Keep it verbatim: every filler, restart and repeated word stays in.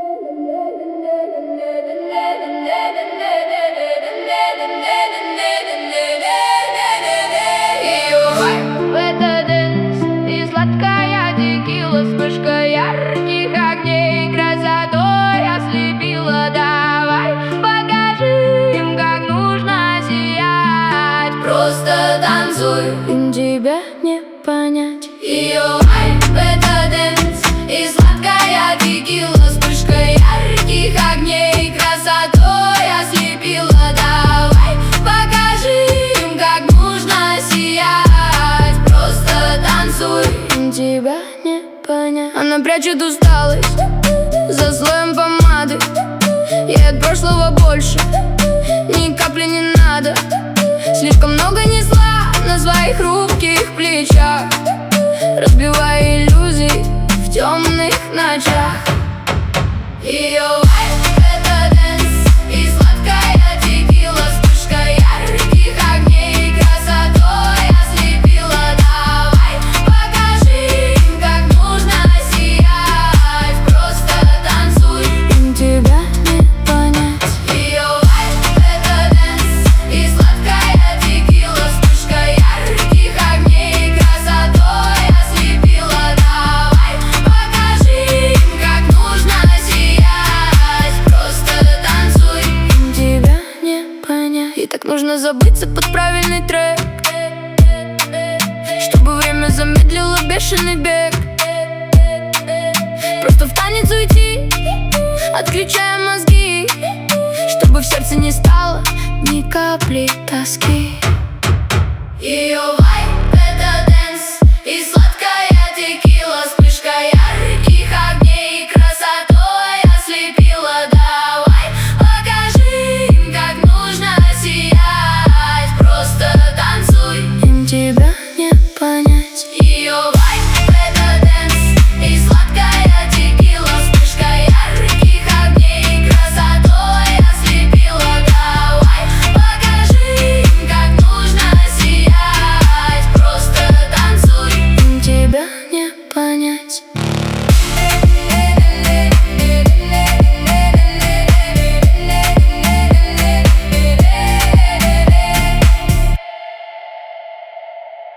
В этот дэнс и сладкая текила, вспышка ярких огней, красотой ослепила. Давай покажи им, как нужно сиять. Просто танцуй, им тебя не понять. Ее вайб — это дэнс и сладкая текила, вспышка ярких огней, красотой ослепила. Давай покажи им, как нужно сиять. Просто танцуй, им тебя не понять. Она прячет усталость за слоем помады, ей от прошлого больше ни капли не надо. Слишком много несла на своих хрупких плечах, разбивая иллюзии в темных ночах. Ее вайб — это дэнс и сладкая текила, вспышка ярких огней, красотой ослепила. Давай покажи им, как нужно сиять. Просто танцуй, им тебя не понять. Ее вайб — это дэнс и сладкая текила, вспышка ярких огней, красотой ослепила. Давай покажи им, как нужно сиять. Просто танцуй, им тебя не понять. И так нужно забыться под правильный трек, чтобы время замедлило бешеный бег. Просто в танец уйти, отключая мозги, чтобы в сердце не стало ни капли тоски. Ее вайб